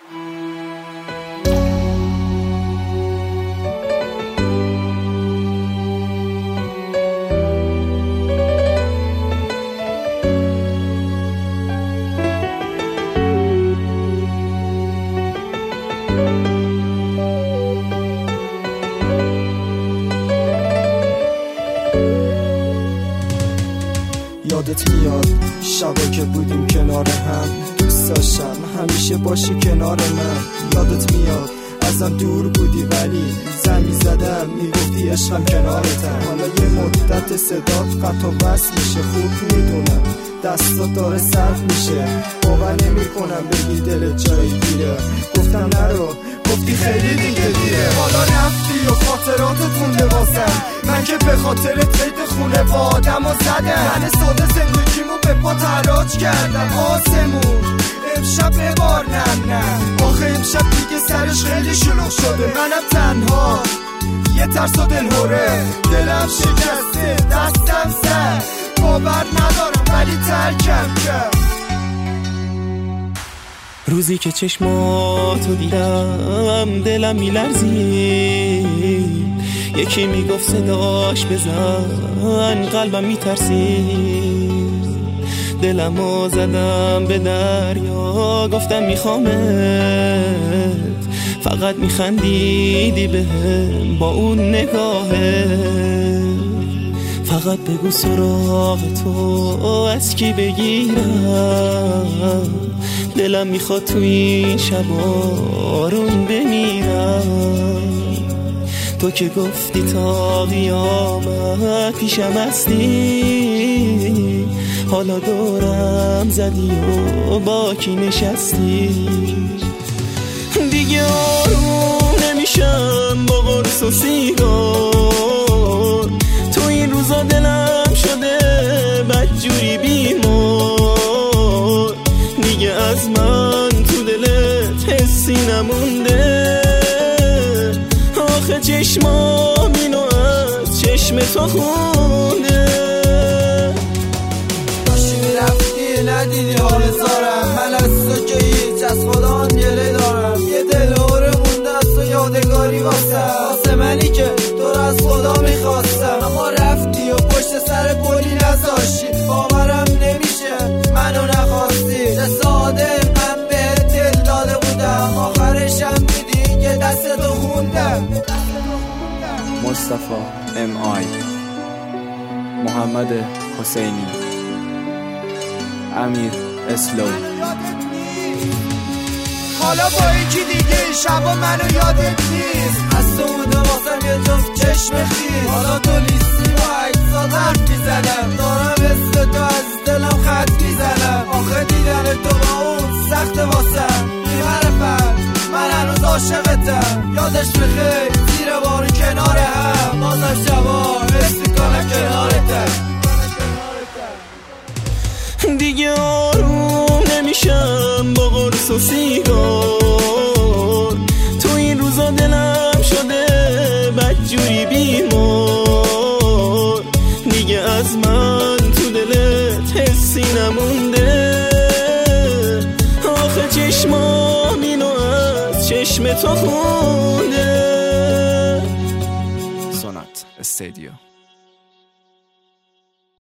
یادت میاد شبا که بودیم کنار هم، دوست داشتم همیشه باشی کنار من. یادت میاد ازم دور بودی ولی زنگ زدم میگفتی عشقم کنارتم. حالا یه مدت صدات قطع و وصل میشه، خوب میدونم دستات داره سرد میشه. باور نمیکنم بگی دل جایی گیره، گفتم نرو گفتی خیلی دیگه دیره. حالا رفتی و خاطراتت مونده واسم، من که به خاطر قید خونه با آدم و زدم. من ساده زندگیمو به پا تراج کردم. آسمون امشب ببار نم آخه امشب دیگه سرش خیلی شلوغ شده. منم تنها یه ترس و دلهوره، دلم شکسته دستم سر، باور ندارم ولی ترکم کرد. روزی که چشماتو دیدم دلم میلرزید، یکی میگفت صداش بزن قلبم میترسید. دلمو زدم به دریا گفتم میخوامت، فقط میخندیدی بهم با اون نگاهت. فقط بگو سراغ تو از کی بگیرم، دلم میخواد تو این شب آروم بمیرم. تو که گفتی تا قیامت پیشم هستی، حالا دورم زدی و با کی نشستی. دیگه آروم نمیشم با قرص و سیگار، تو این روزا دلم شده بدجوری بیمار. دیگه از من تو دلت حسی نمونده، آخه چشمام اینو از چشم تو خونده. داشتی میرفتی ندیدی حال زارم، من از تو که هیچ از خدا گله دارم. یه دلهوره مونده از تو یادگاری واسه منی که تو رو از خدا میخواستم. اما رفتی و پشت سر گلی نذاشتی، باورم نمیشه منو نخواستی. چه ساده من به دل داده بودم، آخرشم دیدی که دست تو خوندم. مصطفی MI، محمد حسینی، امیر اسلو. حالا با یکی دیگه این شبا منو یادت نیست، از تو بوده واسم یه جفت چشم خیز. حالا تو لیستی با عکسات حرف میزنم، دارم اسم تو از دلم خط میزنم. آخه دیدن تو با اون سخت واسم بی‌حرفم، من هنوز عاشقتم. یادش بخیر زیر بار کنار هم، بازم شبا حس میکنم کنارتم. دیگه آروم نمیشم با قرص و سیگار، تو این روزا دلم شده بدجوری بیمار. دیگه از من تو دلت حسی نمونده، آخه چشمام اینو از چشم تو خونده. سونات استودیو.